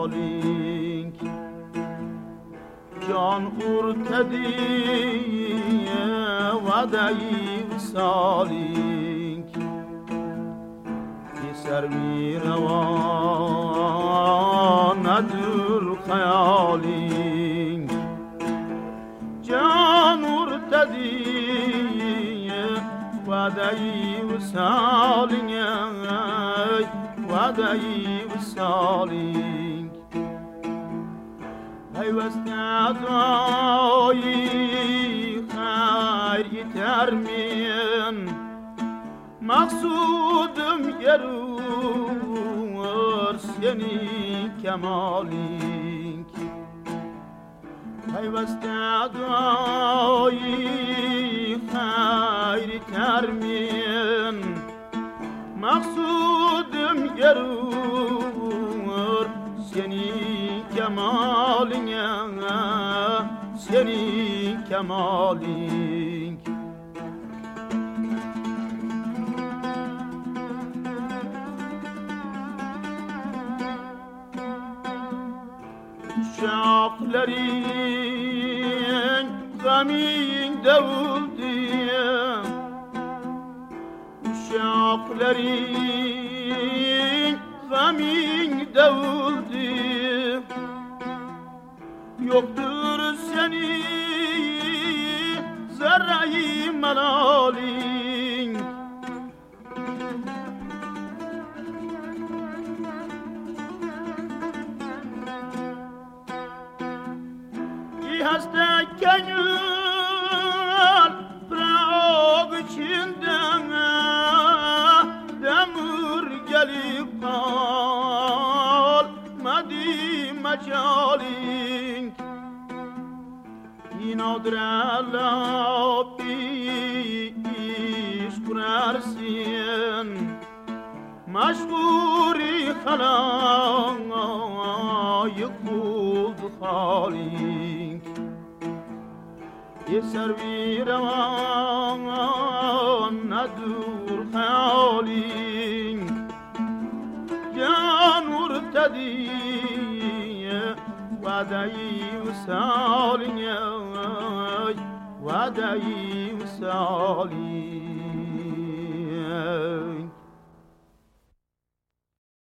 خیالینگ جان ارتدی وعدهی وصالینگ یه سر می روان ندور خیالینگ جان ارتدی وعدهی وصالینگ وعدهی وصالینگ پیوست ادایی خیر ترمین مقصودم yerur seni kemalink پیوست ادایی خیر ترمین مقصودم yerur seni kemalink seni kemalink Uşakların gaminde oldu Uşakların gaminde oldu Yoktur seni zerre-i melalin hasta gönül bırak içinden demir gelip kalmadı mecalin inadır Allah iş kurarsın meşguri halayık buldu halin yeser bir aman nedur hayalin can urtediye va'deyi vsalin va'deyi vsalin